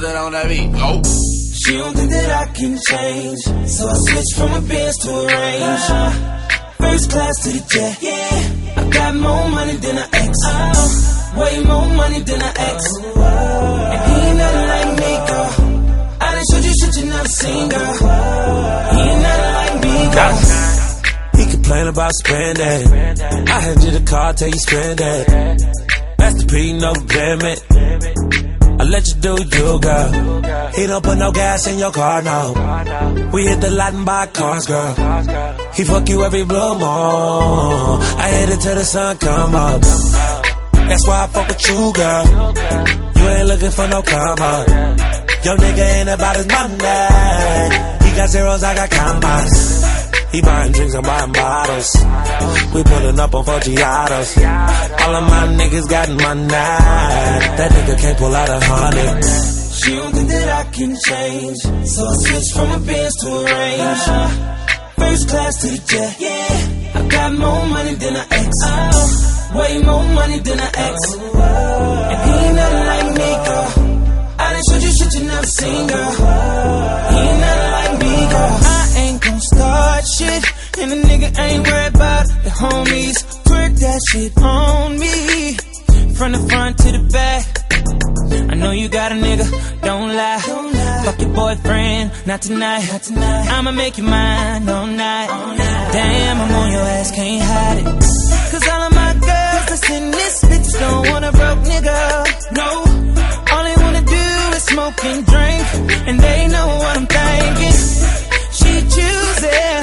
that on that beat. Oh. She don't think that I can change, so I switched from a Benz to a Range. First class to the jet, yeah. I got more money than an ex, way more money than an ex. And he ain't nothing like me, girl. I done showed you shit you never seen, girl. He ain't nothing like me, girl. He complain about spending. I hand you the car till you spend it. Master P, no limit. I let you do you, girl. He don't put no gas in your car, no. We hit the lot and buy cars, girl. He fuck you every blue moon. I hit it till the sun come up. That's why I fuck with you, girl. You ain't looking for no come up. Your nigga ain't about his money. He got zeros, I got commas. He buying drinks, I'm buying bottles. We pulling up on 4 Giatos. All of my niggas got money. That nigga can't pull out 100. She don't think that I can change, so I switched from a Benz to a Range. First class to the jet, yeah. I got more money than an ex, way more money than an ex. And he ain't nothing like me, girl. I done showed you shit you never seen, girl. He ain't nothing like me, girl. I ain't gon' start shit, and the nigga ain't worried about the homies. Twerk that shit on me, from the front to the back. I know you got a nigga, don't lie. Fuck your boyfriend, not tonight. I'ma make you mine all night. Damn, I'm on your ass, can't hide it. Cause all of my girls that's in this bitch don't want a broke nigga. No, all they wanna do is smoke and drink, and they know what I'm thinking. She choosing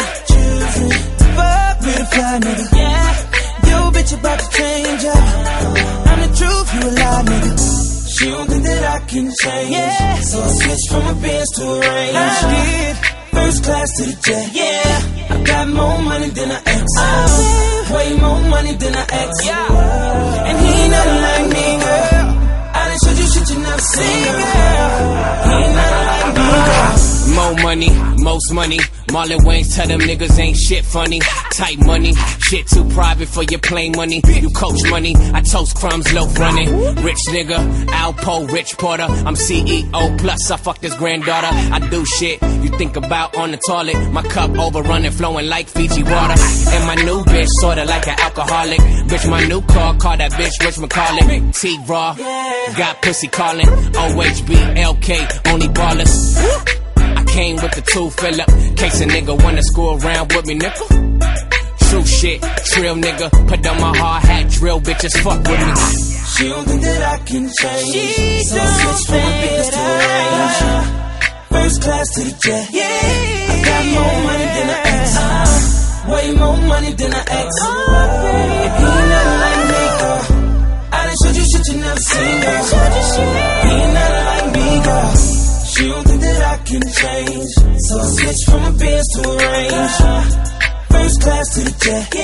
to fuck with a fly nigga. Yeah, yo bitch about to change up. I'm the truth, you a lie nigga. She don't think that I can change, yeah. So I switched from a Benz to a Range. I did. First class to the jet, yeah. I got more money than an ex, way more money than an ex, yeah. And he ain't nothing like me, girl. I done showed you shit you never seen, girl. He ain't nothing like me, girl. More money, most money. Marlon Wayans tell them niggas ain't shit funny. Tight money, shit too private for your plain money. You coach money, I toast crumbs, loaf running. Rich nigga, Alpo, Rich Porter. I'm CEO, plus I fuck this granddaughter. I do shit you think about on the toilet. My cup overrunning, flowing like Fiji water. And my new bitch, sorta like an alcoholic. Bitch, my new car, call that bitch Rich McCarlin. T-Raw, got pussy calling. OHB, LK, only ballers. Came with the two fill up, case a nigga wanna screw around with me, nigga. True shit, trill nigga, put on my hard hat, drill bitches, fuck with me. She don't think that I can change, so I switched from a Benz to a Range. First class to the jet, yeah. I got more money than an ex, way more money than an ex. And he ain't nothing like me, girl. I done showed you shit you never seen, girl. He ain't nothing like me, girl. She don't think that I can change, so I switched from a Benz to a Range. First class to the jet,